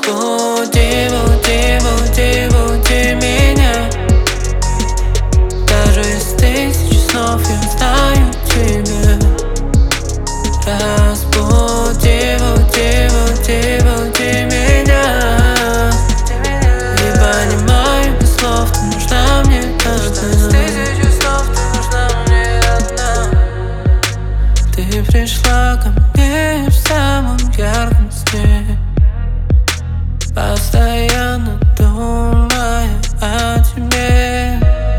Разбуди, буди, буди, буди меня. Даже из тысячи снов я знаю тебя. Разбуди, буди, буди, буди меня. Не понимаю без слов, ты нужна мне одна. Из тысячи снов ты нужна мне одна. Ты пришла ко мне в самом ярком сне, постоянно думая о тебе.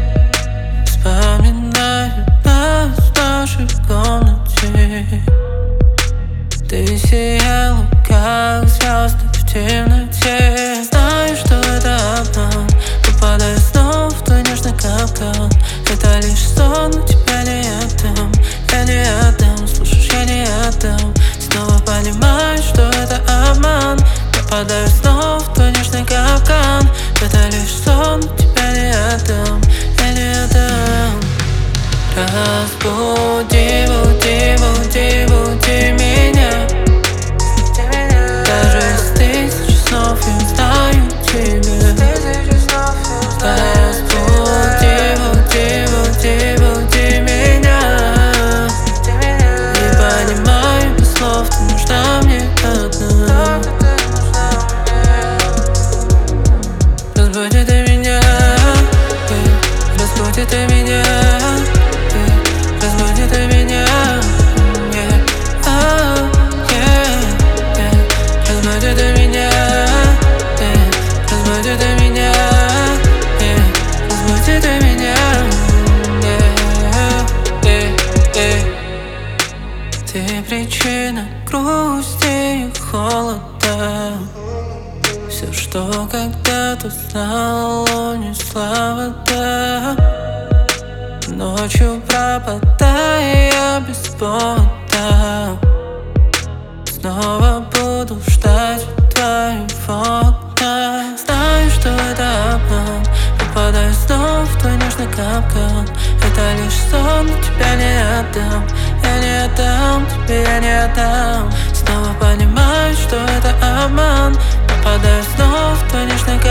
Вспоминаю нас в нашей комнате. Ты сияла, как звезды в темноте. Знаю, что это обман, попадаю снова в твой нежный капкан. Это лишь сон, но тебя не отдам. Я не отдам, слушаешь, я не отдам. Снова понимаю, что это обман, попадаю снова в твой нежный капкан. Это лишь сон, но тебя не отдам. Я не отдам. Разбуди, буди, буди, буди меня. Даже из тысячи снов я знаю тебя. Разбуди, буди, буди, буди меня. Не понимаю без слов, ты нужна мне одна. Разбуди ты меня, разбуди ты меня. Разбуди ты меня, разбуди ты меня, разбуди ты меня, разбуди ты меня. Ты причина грусти и холода. Все, что когда-то знал, унесла вода. Ночью пропадая без повода, снова буду ждать твоего окна. Знаю, что это обман, попадаю снова в твой нежный капкан. Это лишь сон, но тебя не отдам. Я не отдам, тебе я не отдам. Снова понимаю, что это обман, попадаю снова в твой нежный